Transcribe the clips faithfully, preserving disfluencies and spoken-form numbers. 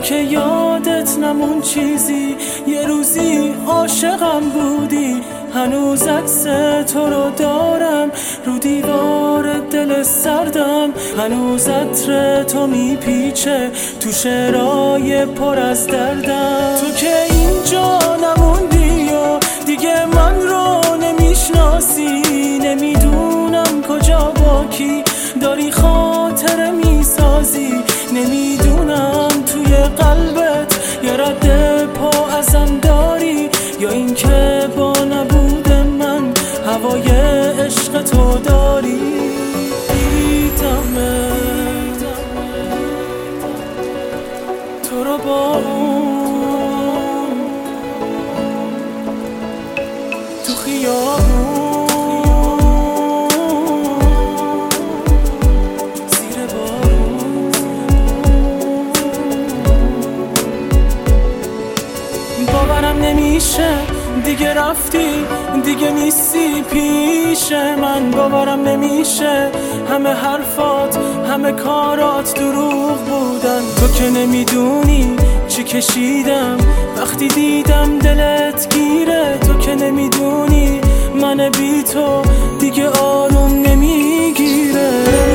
که یادت نمون چیزی، یه روزی عاشقم بودی. هنوز عکس تو رو دارم رو دیوار دل سردم، هنوز عطر تو میپیچه تو شعرهای پر از دردم. تو که اینجا نموندی و دیگه من رو نمیشناسی، نمیدونم کجا با کی داری خاطره میسازی، نمیدونم توی قلبت یه رد پا ازم داری یا اینکه با نبود من هوای عشق تو داری. دیدمه تو رو با اون تو خیابون زیر بارون، باورم نمیشه دیگه رفتی، دیگه نیستی پیش من. باورم نمیشه همه حرفات همه کارات دروغ بودن. تو که نمیدونی چی کشیدم وقتی دیدم دلت گیره. تو که نمیدونی من بی تو دیگه آروم نمیگیره.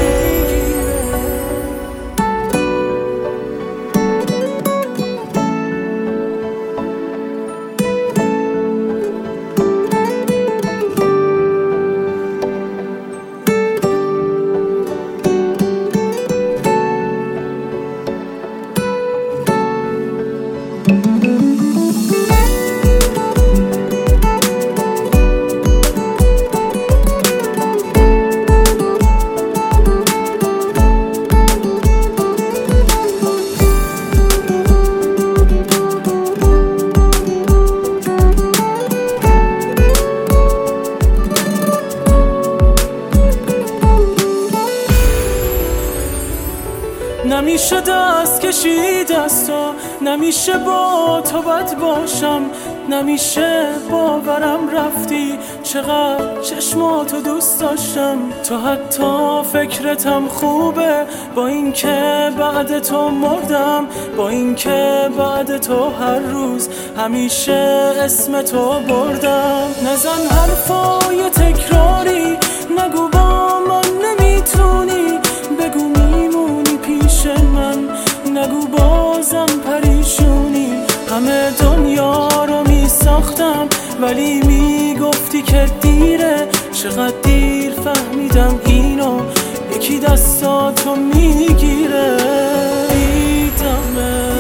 نمیشه دست کشید از تو، نمیشه با تو بد باشم، نمیشه باورم رفتی چقدر چشماتو دوست داشتم. تو حتی فکرتم خوبه با اینکه بعد تو مردم، با اینکه بعد تو هر روز همیشه اسم تو بردم. نزن حرفای تکراری، نگو با من نمیتونی، بگو میمونی پیش من، نگو بازم پریشونی. همه دنیا رو میساختم ولی میگفتی که دیره، چقدر دیر فهمیدم اینو یکی دستاتو میگیره. دیدمه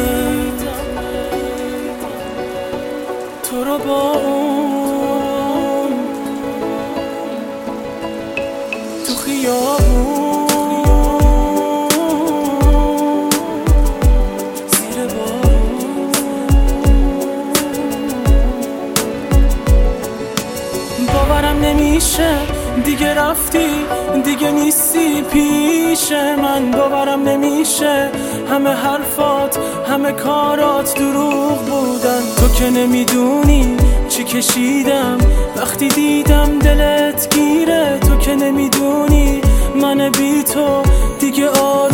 تو رو با اون تو خیابون نمیشه دیگه رفتی، دیگه نیستی پیش من. باورم نمیشه همه حرفات همه کارات دروغ بودن. تو که نمیدونی چی کشیدم وقتی دیدم دلت گیره. تو که نمیدونی من بی تو دیگه آروم